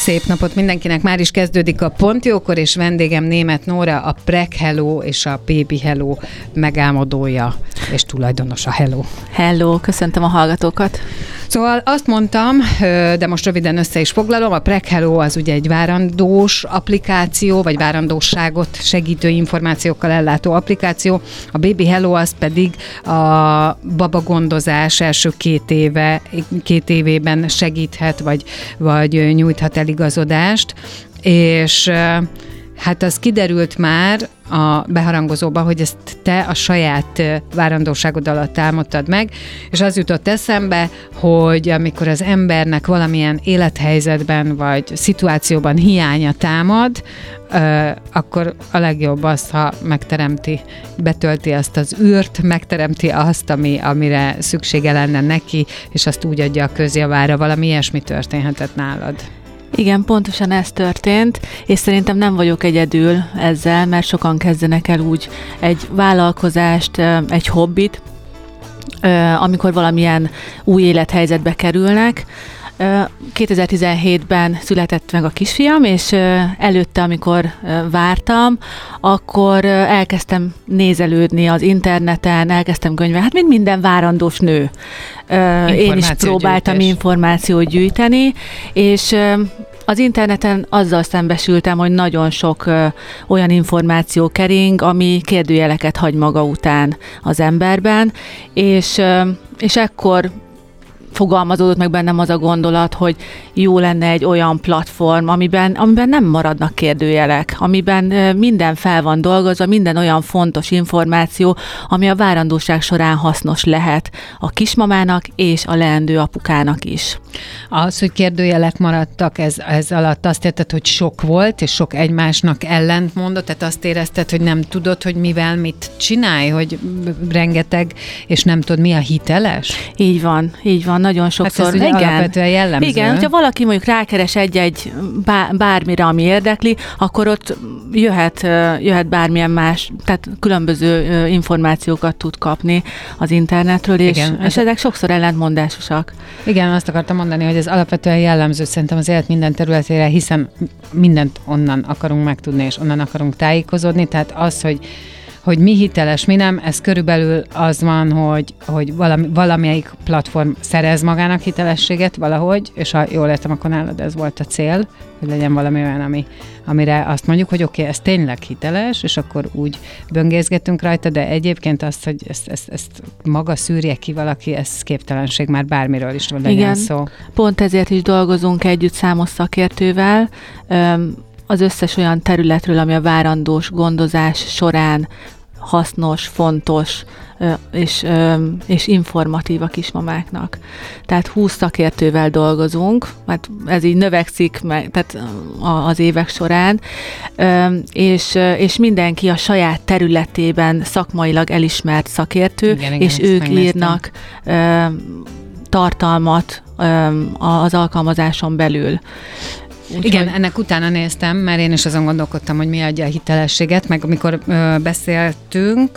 Szép napot mindenkinek, már is kezdődik a Pont Jókor, és vendégem Németh Nóra, a Prek Hello és a Baby Hello megálmodója és tulajdonosa. Hello! Hello, köszöntöm a hallgatókat! Szóval azt mondtam, de most röviden össze is foglalom, a Prek Hello az ugye egy várandós applikáció, vagy várandósságot segítő információkkal ellátó applikáció, a Baby Hello az pedig a babagondozás első két évében segíthet, vagy nyújthat eligazodást, és hát az kiderült már a beharangozóba, hogy ezt te a saját várandóságod alatt álmodtad meg, és az jutott eszembe, hogy amikor az embernek valamilyen élethelyzetben vagy szituációban hiánya támad, akkor a legjobb az, ha megteremti, betölti azt az űrt, megteremti azt, amire szüksége lenne neki, és azt úgy adja a közjavára. Valami ilyesmi történhetett nálad. Igen, pontosan ez történt, és szerintem nem vagyok egyedül ezzel, mert sokan kezdenek el úgy egy vállalkozást, egy hobbit, amikor valamilyen új élethelyzetbe kerülnek. 2017-ben született meg a kisfiam, és előtte, amikor vártam, akkor elkezdtem nézelődni az interneten, elkezdtem könyvelni, hát mint minden várandós nő. Én is próbáltam információt gyűjteni, és az interneten azzal szembesültem, hogy nagyon sok olyan információ kering, ami kérdőjeleket hagy maga után az emberben, és ekkor fogalmazódott meg bennem az a gondolat, hogy jó lenne egy olyan platform, amiben nem maradnak kérdőjelek, amiben minden fel van dolgozva, minden olyan fontos információ, ami a várandóság során hasznos lehet a kismamának és a leendő apukának is. Az, hogy kérdőjelek maradtak, ez alatt azt érted, hogy sok volt, és sok egymásnak ellentmondott, tehát azt érezted, hogy nem tudod, hogy mivel mit csinálj, hogy rengeteg, és nem tudod, mi a hiteles? Így van, nagyon sokszor. Hát ez ugye alapvetően jellemző. Igen, hogyha valaki mondjuk rákeres egy bármire, ami érdekli, akkor ott jöhet bármilyen más, tehát különböző információkat tud kapni az internetről, és ezek sokszor ellentmondásosak. Igen, azt akartam mondani, hogy ez alapvetően jellemző szerintem az élet minden területére, hiszen mindent onnan akarunk megtudni, és onnan akarunk tájékozódni, tehát az, hogy mi hiteles, mi nem, ez körülbelül az van, hogy valamelyik platform szerez magának hitelességet valahogy, és ha jól értem, akkor nálad ez volt a cél, hogy legyen valami olyan, amire azt mondjuk, hogy oké, ez tényleg hiteles, és akkor úgy böngészgetünk rajta, de egyébként azt, hogy ezt maga szűrje ki valaki, ez képtelenség, már bármiről is legyen szó. Pont ezért is dolgozunk együtt számos szakértővel, az összes olyan területről, ami a várandós gondozás során hasznos, fontos és informatív a kismamáknak. Tehát 20 szakértővel dolgozunk, mert ez így növekszik tehát az évek során, és mindenki a saját területében szakmailag elismert szakértő, igen, és ők írnak tartalmat az alkalmazáson belül. Igen, ennek utána néztem, mert én is azon gondolkodtam, hogy mi adja a hitelességet, meg amikor beszéltünk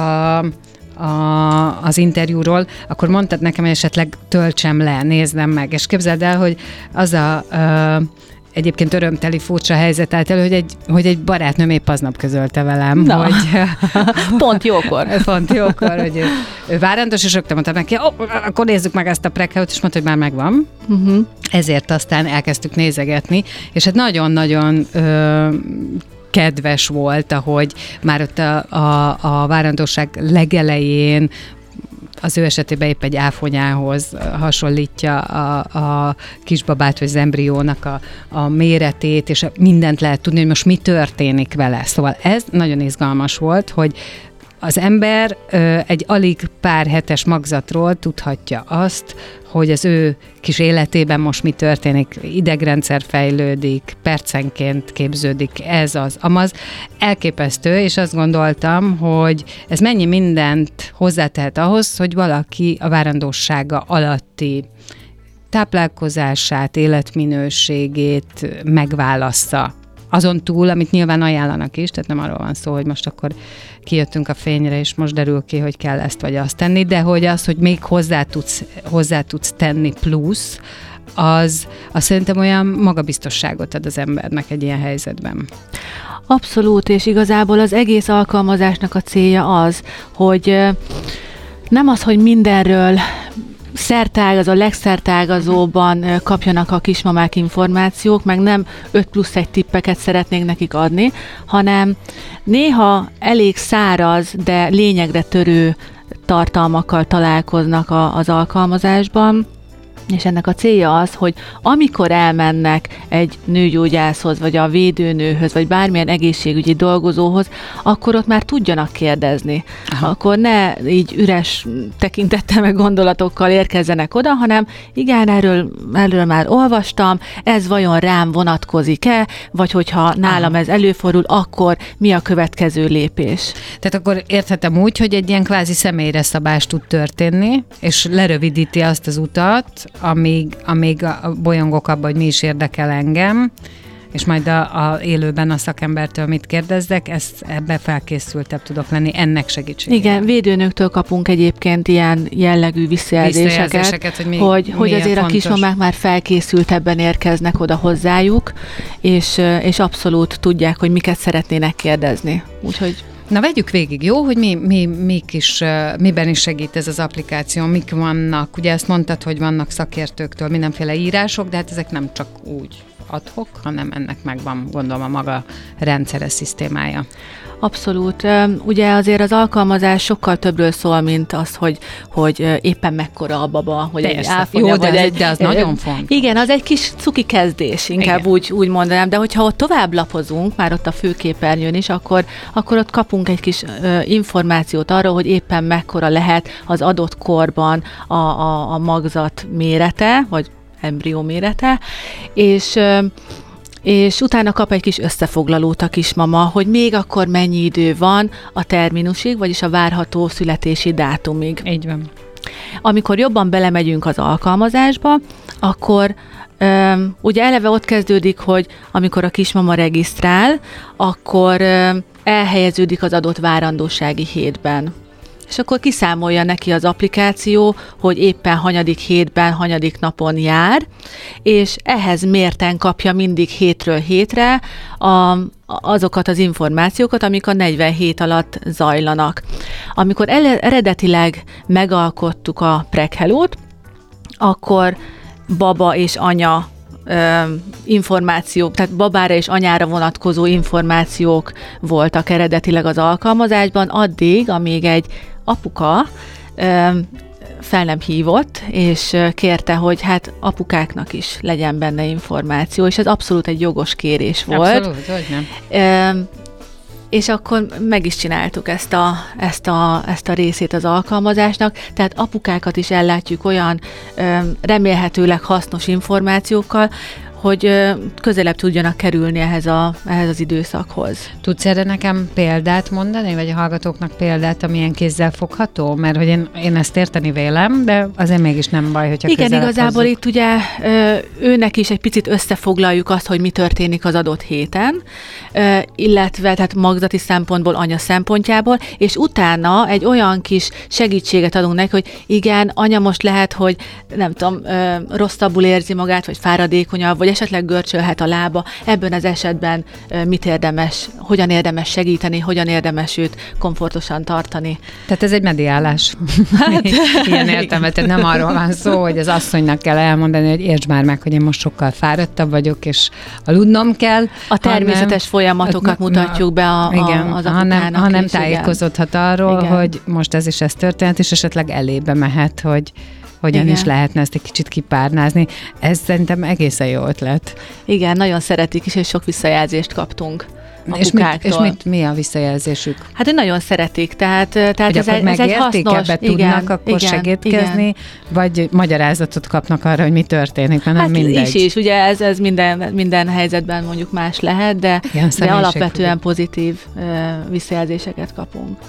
az interjúról, akkor mondtad nekem, hogy esetleg töltsem le, nézzem meg, és képzeld el, hogy az egyébként örömteli furcsa helyzet állt elő, hogy egy barátnőm épp aznap közölte velem, hogy... Pont jókor, hogy ő várandós, és rögtön mondtam neki, akkor nézzük meg ezt a Prek Hello-t, és mondta, hogy már megvan. Uh-huh. Ezért aztán elkezdtük nézegetni, és hát nagyon-nagyon kedves volt, ahogy már ott a várandóság legelején az ő esetében épp egy áfonyához hasonlítja a kisbabát, vagy az embriónak a méretét, és mindent lehet tudni, hogy most mi történik vele. Szóval ez nagyon izgalmas volt, hogy az ember egy alig pár hetes magzatról tudhatja azt, hogy az ő kis életében most mi történik, idegrendszer fejlődik, percenként képződik ez az amaz. Elképesztő, és azt gondoltam, hogy ez mennyi mindent hozzátehet ahhoz, hogy valaki a várandósága alatti táplálkozását, életminőségét megválassza. Azon túl, amit nyilván ajánlanak is, tehát nem arról van szó, hogy most akkor kijöttünk a fényre, és most derül ki, hogy kell ezt vagy azt tenni, de hogy az, hogy még hozzá tudsz tenni plusz, az szerintem olyan magabiztosságot ad az embernek egy ilyen helyzetben. Abszolút, és igazából az egész alkalmazásnak a célja az, hogy nem az, hogy mindenről a legszertágazóban kapjanak a kismamák információk, meg nem 5+1 tippeket szeretnénk nekik adni, hanem néha elég száraz, de lényegre törő tartalmakkal találkoznak az alkalmazásban, és ennek a célja az, hogy amikor elmennek egy nőgyógyászhoz, vagy a védőnőhöz, vagy bármilyen egészségügyi dolgozóhoz, akkor ott már tudjanak kérdezni. Aha. Akkor ne így üres tekintettel meg gondolatokkal érkezzenek oda, hanem igen, erről már olvastam, ez vajon rám vonatkozik-e, vagy hogyha nálam ez előfordul, akkor mi a következő lépés? Tehát akkor érthetem úgy, hogy egy ilyen kvázi személyre szabás tud történni, és lerövidíti azt az utat, amíg bolyongok abban, hogy mi is érdekel engem, és majd a élőben a szakembertől mit kérdezzek, ebbe felkészültebb tudok lenni ennek segítségével. Igen, védőnőktől kapunk egyébként ilyen jellegű visszajelzéseket, hogy azért fontos. A kismamák már felkészültebben érkeznek oda hozzájuk, és abszolút tudják, hogy miket szeretnének kérdezni. Úgyhogy na, vegyük végig, jó, hogy miben is segít ez az applikáció, mik vannak. Ugye ezt mondtad, hogy vannak szakértőktől mindenféle írások, de hát ezek nem csak úgy ad-hoc, hanem ennek megvan, gondolom, a maga rendszere, szisztémája. Abszolút. Ugye azért az alkalmazás sokkal többről szól, mint az, hogy éppen mekkora a baba, hogy egy áfonya, jó, de az nagyon fontos. Igen, az egy kis cuki kezdés, inkább úgy mondanám, de hogyha ott tovább lapozunk, már ott a főképernyőn is, akkor ott kapunk egy kis információt arról, hogy éppen mekkora lehet az adott korban a magzat mérete, vagy embrió mérete, és utána kap egy kis összefoglalót a kismama, hogy még akkor mennyi idő van a terminusig, vagyis a várható születési dátumig. Így van. Amikor jobban belemegyünk az alkalmazásba, akkor ugye eleve ott kezdődik, hogy amikor a kismama regisztrál, akkor elhelyeződik az adott várandósági hétben. És akkor kiszámolja neki az applikáció, hogy éppen hanyadik hétben, hanyadik napon jár, és ehhez mérten kapja mindig hétről hétre azokat az információkat, amik a 47 alatt zajlanak. Amikor eredetileg megalkottuk a Preghelót, akkor baba és anya információk, tehát babára és anyára vonatkozó információk voltak eredetileg az alkalmazásban, addig, amíg egy apuka fel nem hívott, és kérte, hogy hát apukáknak is legyen benne információ, és ez abszolút egy jogos kérés volt. Abszolút, hogy nem. És akkor meg is csináltuk ezt a részét az alkalmazásnak, tehát apukákat is ellátjuk olyan remélhetőleg hasznos információkkal, hogy közelebb tudjanak kerülni ehhez az időszakhoz. Tudsz erre nekem példát mondani, vagy a hallgatóknak példát, amilyen kézzel fogható? Mert hogy én ezt érteni vélem, de azért mégis nem baj, hogyha igen, igazából hozzuk. Itt ugye őnek is egy picit összefoglaljuk azt, hogy mi történik az adott héten, illetve tehát magzati szempontból, anya szempontjából, és utána egy olyan kis segítséget adunk neki, hogy igen, anya most lehet, hogy nem tudom, rosszabbul érzi magát, vagy fáradékonyabb, vagy esetleg görcsölhet a lába, ebben az esetben hogyan érdemes segíteni, hogyan érdemes őt komfortosan tartani. Tehát ez egy mediálás. Hát, ilyen értelmet, tehát nem arról van szó, hogy az asszonynak kell elmondani, hogy értsd már meg, hogy én most sokkal fáradtabb vagyok, és aludnom kell. A természetes folyamatokat mutatjuk be az apukának. hanem tájékozódhat arról, igen, hogy most ez is ez történt, és esetleg elébe mehet, hogy hogyan is lehetne ezt egy kicsit kipárnázni. Ez szerintem egészen jó ötlet. Igen, nagyon szeretik is, és sok visszajelzést kaptunk apukáktól. És mi a visszajelzésük? Hát, hogy nagyon szeretik, tehát ez egy hasznos. Ebbe tudnak akkor segítkezni, vagy magyarázatot kapnak arra, hogy mi történik, mert nem mindegy. Is, ugye ez minden helyzetben mondjuk más lehet, de alapvetően pozitív visszajelzéseket kapunk.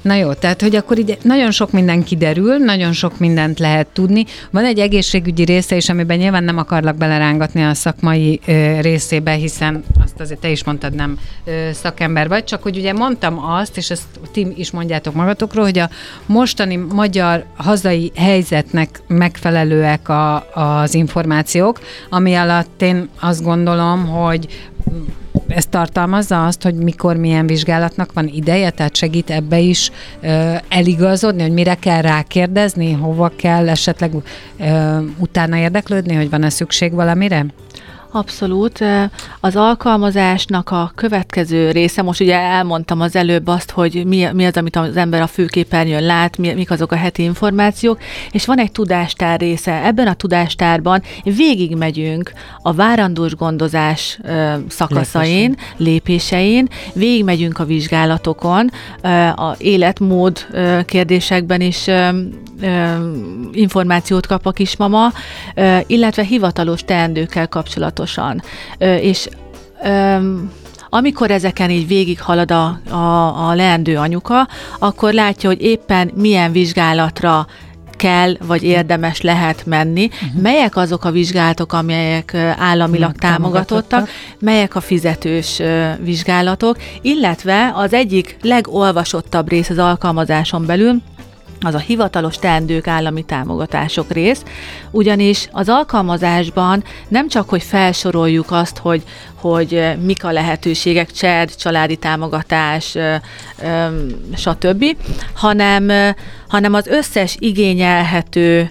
Na jó, tehát, hogy akkor így nagyon sok minden kiderül, nagyon sok mindent lehet tudni. Van egy egészségügyi része is, amiben nyilván nem akarlak belerángatni a szakmai részébe, hiszen azt azért te is mondtad, nem szakember vagy, csak hogy ugye mondtam azt, és ezt ti is mondjátok magatokról, hogy a mostani magyar hazai helyzetnek megfelelőek az információk, ami alatt én azt gondolom, hogy ez tartalmazza azt, hogy mikor milyen vizsgálatnak van ideje, tehát segít ebbe is eligazodni, hogy mire kell rákérdezni, hova kell esetleg utána érdeklődni, hogy van-e szükség valamire? Abszolút. Az alkalmazásnak a következő része, most ugye elmondtam az előbb azt, hogy mi az, amit az ember a főképernyőn lát, mik azok a heti információk, és van egy tudástár része. Ebben a tudástárban végigmegyünk a várandós gondozás szakaszain, lépésein, végigmegyünk a vizsgálatokon, a életmód kérdésekben is információt kap a kismama, illetve hivatalos teendőkkel kapcsolatosan. És amikor ezeken így végighalad a leendő anyuka, akkor látja, hogy éppen milyen vizsgálatra kell, vagy érdemes lehet menni, melyek azok a vizsgálatok, amelyek államilag támogatottak, melyek a fizetős vizsgálatok, illetve az egyik legolvasottabb rész az alkalmazáson belül, az a hivatalos teendők állami támogatások rész, ugyanis az alkalmazásban nem csak, hogy felsoroljuk azt, hogy mik a lehetőségek, CSED, családi támogatás, stb., hanem az összes igényelhető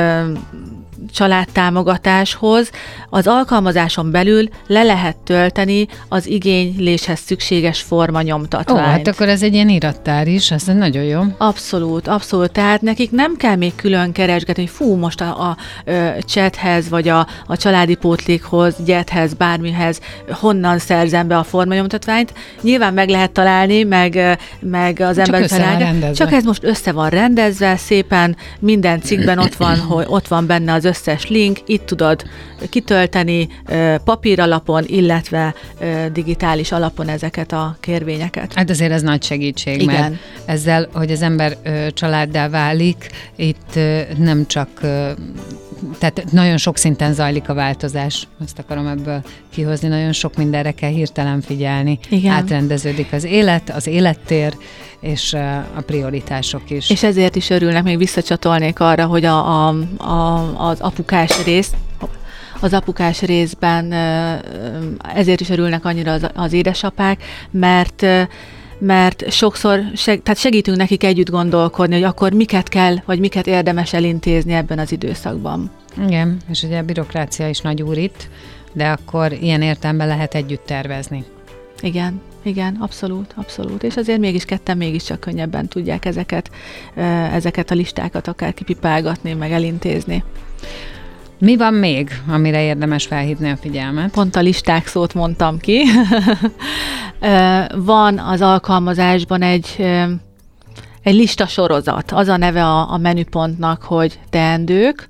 családtámogatáshoz az alkalmazáson belül le lehet tölteni az igényléshez szükséges formanyomtatványt. Hát akkor ez egy ilyen irattár is, ez nagyon jó. Abszolút, abszolút. Tehát nekik nem kell még külön keresgetni, hogy most a chathez, vagy a családi pótlékhoz, gyethez, bármihez honnan szerzem be a formanyomtatványt. Nyilván meg lehet találni, meg az ember találja. Csak ez most össze van rendezve, szépen minden cikkben ott van benne az összes link, itt tudod kitölteni papír alapon, illetve digitális alapon ezeket a kérvényeket. Hát azért ez nagy segítség, igen. Mert ezzel, hogy az ember családdá válik, itt nem csak tehát nagyon sok szinten zajlik a változás, azt akarom ebből kihozni, nagyon sok mindenre kell hirtelen figyelni. Igen. Átrendeződik az élet, az élettér, és a prioritások is. És ezért is örülnek, még visszacsatolnék arra, hogy az apukás rész, az apukás részben ezért is örülnek annyira az édesapák, mert sokszor tehát segítünk nekik együtt gondolkodni, hogy akkor miket kell, vagy miket érdemes elintézni ebben az időszakban. Igen, és ugye a bürokrácia is nagy úr itt, de akkor ilyen értelemben lehet együtt tervezni. Igen, abszolút. És azért ketten mégiscsak könnyebben tudják ezeket a listákat akár kipipálgatni, meg elintézni. Mi van még, amire érdemes felhívni a figyelmet? Pont a listák szót mondtam ki. Van az alkalmazásban egy lista sorozat. Az a neve a menüpontnak, hogy teendők.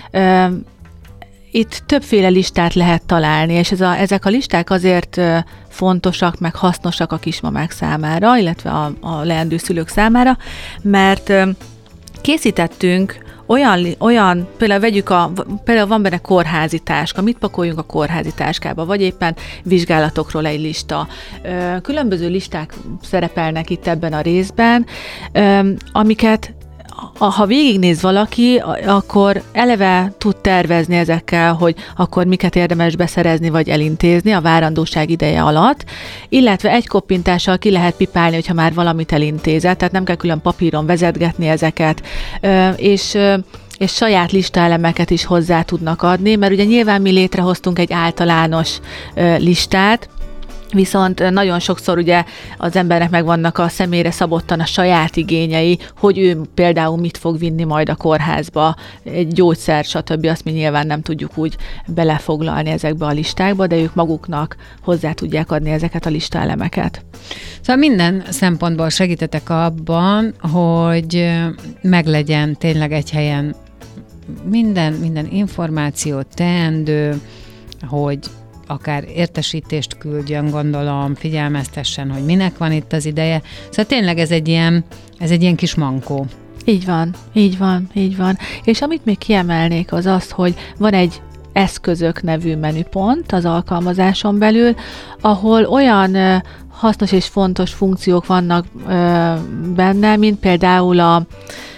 Itt többféle listát lehet találni, és ezek a listák azért fontosak, meg hasznosak a kismamák számára, illetve a leendő szülők számára, mert készítettünk olyan például van benne kórházi táska, mit pakoljunk a kórházi táskába, vagy éppen vizsgálatokról egy lista. Különböző listák szerepelnek itt ebben a részben, amiket ha végignéz valaki, akkor eleve tud tervezni ezekkel, hogy akkor miket érdemes beszerezni vagy elintézni a várandóság ideje alatt, illetve egy koppintással ki lehet pipálni, hogyha már valamit elintézett, tehát nem kell külön papíron vezetgetni ezeket, és saját listaelemeket is hozzá tudnak adni, mert ugye nyilván mi létrehoztunk egy általános listát, viszont nagyon sokszor ugye az embernek megvannak a személyre szabottan a saját igényei, hogy ő például mit fog vinni majd a kórházba, egy gyógyszer, stb. Azt mi nyilván nem tudjuk úgy belefoglalni ezekbe a listákba, de ők maguknak hozzá tudják adni ezeket a listaelemeket. Szóval minden szempontból segítetek abban, hogy meglegyen tényleg egy helyen minden információ, teendő, hogy akár értesítést küldjön, gondolom, figyelmeztessen, hogy minek van itt az ideje. Szóval tényleg ez egy ilyen kis mankó. Így van, így van, így van. És amit még kiemelnék az az, hogy van egy eszközök nevű menüpont az alkalmazáson belül, ahol olyan hasznos és fontos funkciók vannak benne, mint például a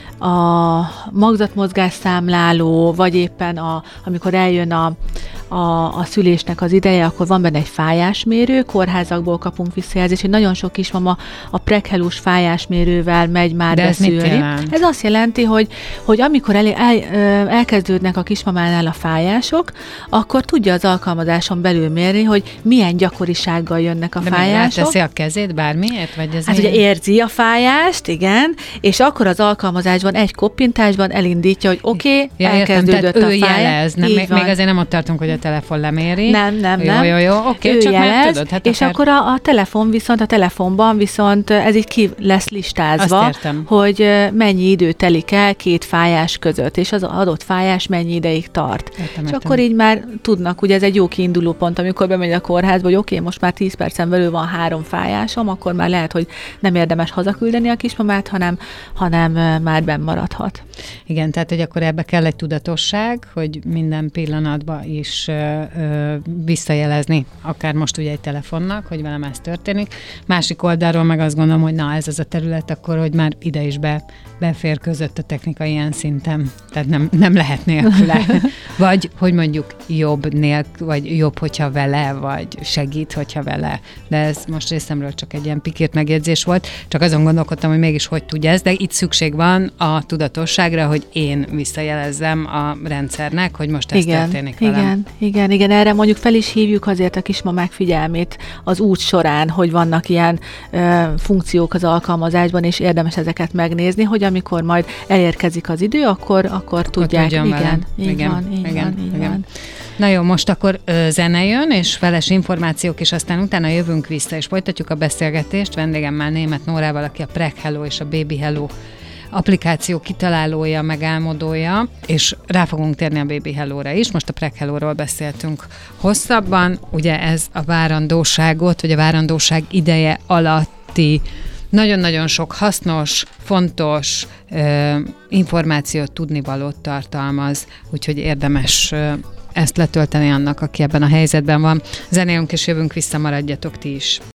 magzatmozgásszámláló, vagy éppen amikor eljön a szülésnek az ideje, akkor van benne egy fájásmérő, kórházakból kapunk visszajelzést, hogy nagyon sok kismama a prekhelus fájásmérővel megy már beszülni. Ez azt jelenti, hogy amikor elkezdődnek a kismamánál a fájások, akkor tudja az alkalmazáson belül mérni, hogy milyen gyakorisággal jönnek a fájások. De teszi a kezét bármiért? Vagy ez hát ugye érzi a fájást, igen, és akkor az alkalmazásban egy koppintásban elindítja, hogy oké, elkezdődött a fájás. Jelez, még azért nem ott tartunk, hogy a telefon leméri. Nem. Jó, oké, csak jelez, meg tudod. Hát és akkor a telefonban viszont ez így ki lesz listázva, hogy mennyi idő telik el két fájás között, és az adott fájás mennyi ideig tart. Értem. Akkor így már tudnak, ugye ez egy jó kiinduló pont, amikor bemegy a kórházba, hogy oké, most már 10 percen belül van 3 fájásom, akkor már lehet, hogy nem érdemes hazaküldeni a kismamát, hanem már benn maradhat. Igen, tehát hogy akkor ebbe kell egy tudatosság, hogy minden pillanatban is visszajelezni, akár most ugye egy telefonnak, hogy velem ez történik. Másik oldalról meg azt gondolom, hogy na, ez az a terület akkor, hogy már ide is beférközött a technika ilyen szinten. Tehát nem lehet nélküle. Vagy, hogy mondjuk vagy jobb, hogyha vele, vagy segít, hogyha vele. De ez most részemről csak egy ilyen pikírt megjegyzés volt. Csak azon gondolkodtam, hogy mégis hogy tudja ez, de itt szükség van a tudatosságra, hogy én visszajelezzem a rendszernek, hogy most ez történik velem. Igen, erre mondjuk fel is hívjuk azért a kismamák figyelmét az út során, hogy vannak ilyen funkciók az alkalmazásban, és érdemes ezeket megnézni, hogy amikor majd elérkezik az idő, akkor tudják. Igen. Na jó, most akkor zene jön, és veles információk, és aztán utána jövünk vissza, és folytatjuk a beszélgetést vendégemmel, Németh Nórával, aki a Preg Hello és a Baby Hello applikáció kitalálója, megálmodója, és rá fogunk térni a Baby Hello-ra is. Most a Preg Hello-ról beszéltünk hosszabban. Ugye ez a várandóságot, vagy a várandóság ideje alatti nagyon-nagyon sok hasznos, fontos információt, tudnivalót tartalmaz, úgyhogy érdemes ezt letölteni annak, aki ebben a helyzetben van. Zenélünk és jövünk vissza, maradjatok ti is.